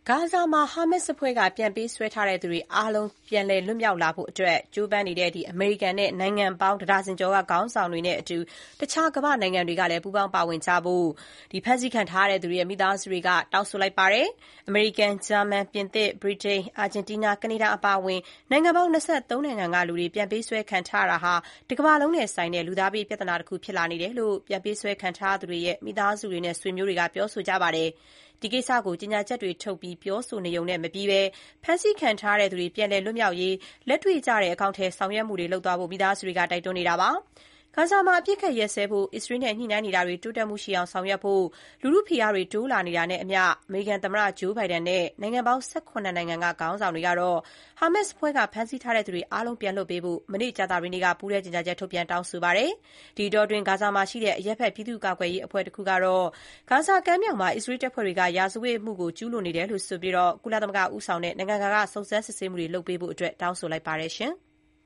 ဂါဇာမှာဟာမတ်စ်အဖွဲ့ကပြန်ပေးဆွဲထားသူတွေအားလုံးပြန်လည်လွတ်မြောက်လာဖို့ကြိုးပမ်းနေတဲ့ အမေရိကန်နဲ့နိုင်ငံပေါင်း ၁ ဒါဇင်ကျော်ကခေါင်းဆောင်တွေနဲ့အတူ တခြားကမ္ဘာ့နိုင်ငံတွေကလည်းပူးပေါင်းပါဝင်ကြဖို့ ဖမ်းဆီးခံထားရသူတွေရဲ့မိသားစုတွေကတောင်းဆိုလိုက်ပါတယ်။ အမေရိကန်၊ ဂျာမန်၊ ပြင်သစ်၊ ဗြိတိန်၊ အာဂျင်တီးနား၊ ကနေဒါအပါအဝင် နိုင်ငံပေါင်း ၂၃ နိုင်ငံကလူတွေပြန်ပေးဆွဲခံထားရတာဟာ တကမ္ဘာလုံးနဲ့ဆိုင်တဲ့ လူသားဘေးပြဿနာတခုဖြစ်လာနေတယ်လို့ ပြန်ပေးဆွဲခံထားရသူတွေရဲ့ မိသားစုတွေနဲ့ ဆွေမျိုးတွေက ပြောဆိုကြပါတယ်။ ဒီကိစ္စကို ကြေညာချက်တွေထုတ်ပြီးပြောဆိုနေရုံနဲ့မပြီးဘဲ ဖမ်းဆီးခံထားရသူတွေပြန်လည်လွတ်မြောက်ရေး လက်တွေ့ကျတဲ့အကောင်အထည်ဆောင်ရွက်မှုတွေလုပ်သွားဖို့ မိသားစုတွေက တိုက်တွန်းနေတာပါ။ ဂါဇာမှာအပစ်အခတ်ရပ်စဲဖို့ အစ္စရေးနဲ့ညှိနှိုင်းနေတာတွေတိုးတက်မှုရှိအောင်ဆောင်ရွက်ဖို့ လူထုဖိအားတွေတိုးလာနေတာနဲ့အမျှ အမေရိကန်သမ္မတ ဂျိုးဘိုင်ဒန်နဲ့ နိုင်ငံပေါင်း ၁၇ နိုင်ငံကခေါင်းဆောင်တွေကတော့ ဟာမတ်စ်အဖွဲ့ကဖမ်းဆီးထားသူတွေအားလုံးပြန်လွှတ်ပေးဖို့ မနေ့ ကြာသပတေးနေ့က ပူးတွဲကြေညာချက်ထုတ်ပြန်တောင်းဆိုပါတယ်။ ဒီအတောအတွင်း ဂါဇာမှာရှိတဲ့ အရပ်ဘက်ပြည်သူ့ကာကွယ်ရေးအဖွဲ့တခုကတော့ ဂါဇာကမ်းမြောင်မှာ အစ္စရေးတပ်ဖွဲ့တွေက ရာဇဝတ်မှုကျူးလွန်နေတယ်ဆိုပြီး ကုလသမဂ္ဂဦးဆောင်တဲ့ နိုင်ငံတကာက စုံစမ်းစစ်ဆေးမှုတွေလုပ်ပေးဖို့ တောင်းဆိုလိုက်ပါတယ်။